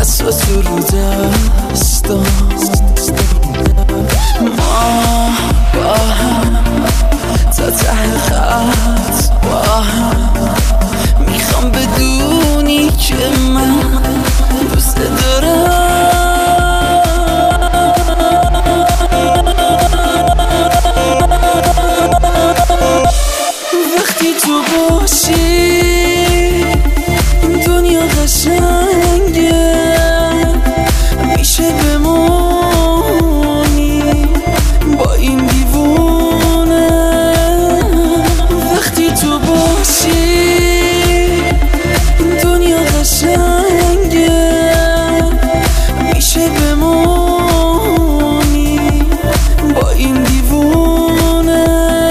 دستا تو رو دستام، ما با هم تا ته خط با هم. میخوام بدونی که من دوست دارم. وقتی تو باشی دنیا قشنگه، میشه بمونی با این دیوونه. وقتی تو باشی دنیا قشنگه، میشه بمونی با این دیوونه.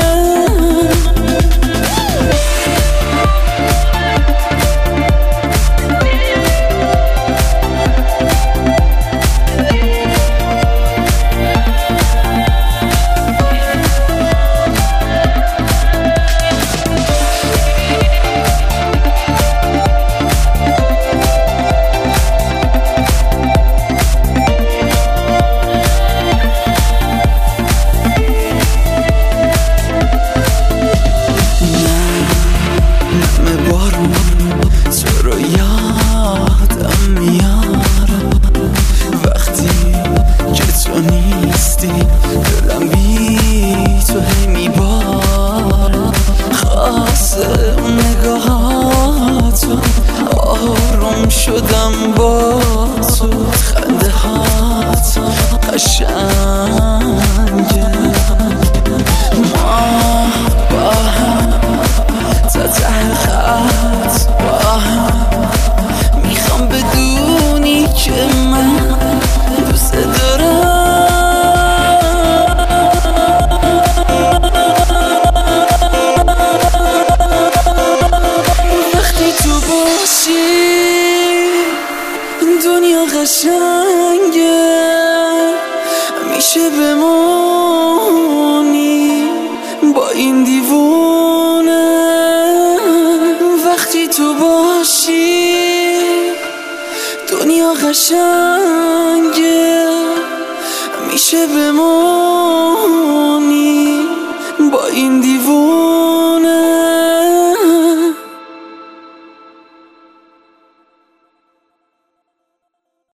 تو رو یادم میاره وقتی که تو نیستی، دلم بی تو هی میباره. خاصه اون نگاهاتو، آروم شدم با تو. خنده هات قشنگه، ما با هم تا ته خط با هم. میخوام بدونی که من دوست دارم. وقتی تو باشی دنیا قشنگه، میشه بمونی با این دیوونه. وقتی تو باشی دنیا قشنگه، میشه بمونی با این دیوونه.